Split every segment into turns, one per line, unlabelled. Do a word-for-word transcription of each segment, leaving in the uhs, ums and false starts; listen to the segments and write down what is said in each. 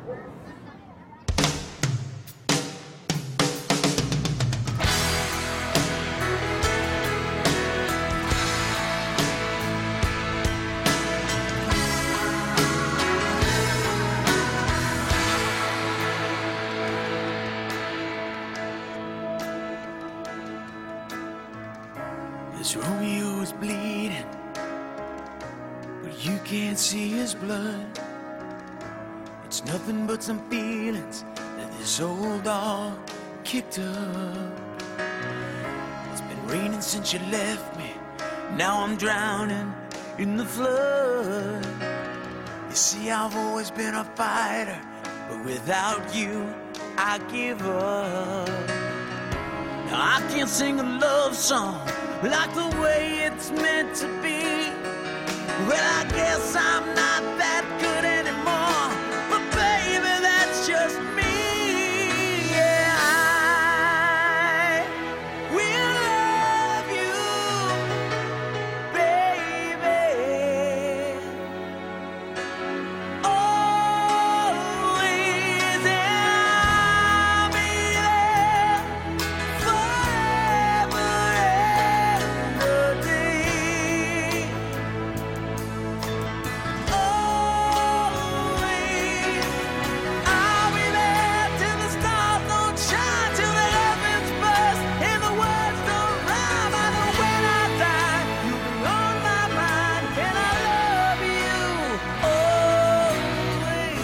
This Romeo is bleeding, but you can't see his blood. It's nothing but some feelings that this old dog kicked up. It's been raining since you left me, now I'm drowning in the flood. You see, I've always been a fighter, but without you, I give up. Now I can't sing a love song like the way it's meant to be. Well, I guess I'm not that good anymore, but baby, that's just me. Yeah, I will love you, baby, always, and I'll be there forever and a day. Always, I'll be there till the stars don't shine, till the heavens burst and the words don't rhyme. I know when I die, you'll be on my mind, and I love you always.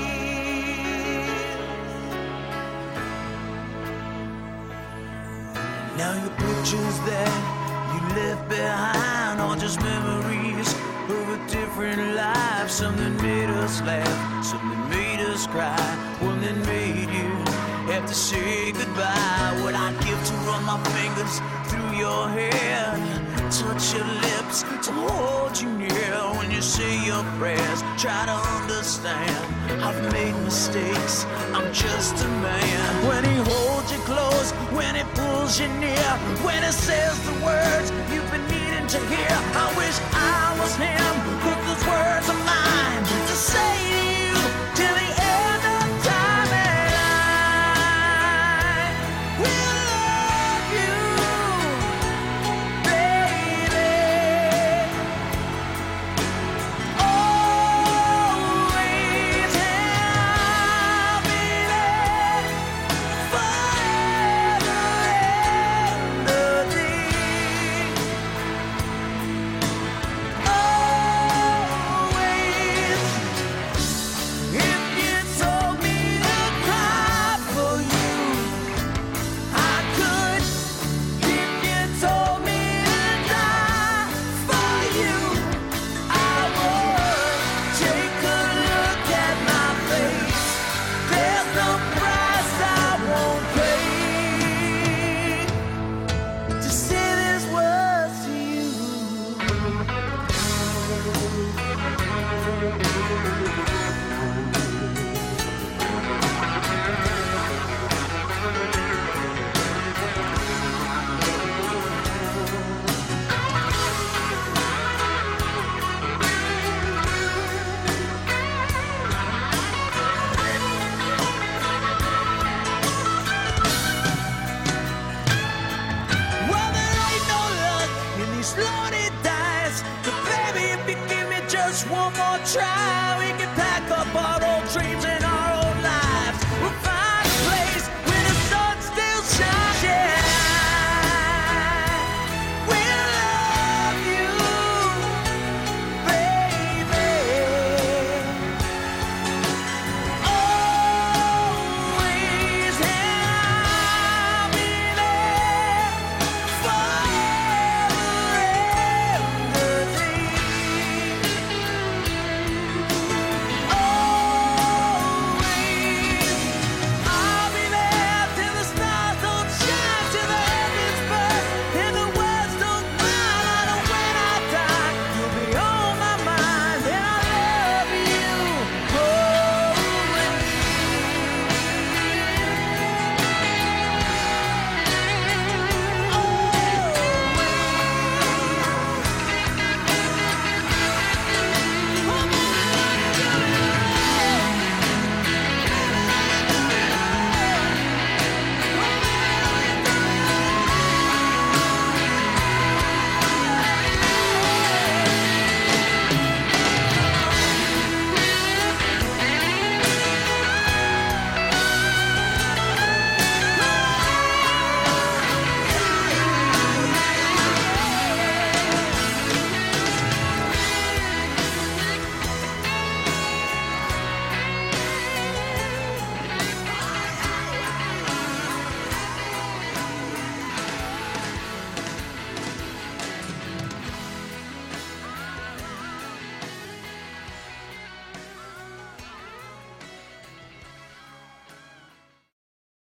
Now your pictures that you left behind are just memories of a different life. Something made us laugh, something made us cry, one that made you have to say goodbye. What I'd give to run my fingers through your hair, touch your lips, to hold you near. When you say your prayers, try to understand, I've made mistakes, I'm just a man. When he holds you close, when he pulls you near, when he says the words you've been needing to hear, I wish I was him, but those words are mine to say to you till the end of time. And I will love you, baby, always, and I'll be there forever and a day. Always, if you told me to cry for you, I could. If you told me to die for you, I would. Take a look at my face, there's no price I won't pay to say these words to you. Well, there ain't no luck in these lonely dice, but baby, if you give me just one more try,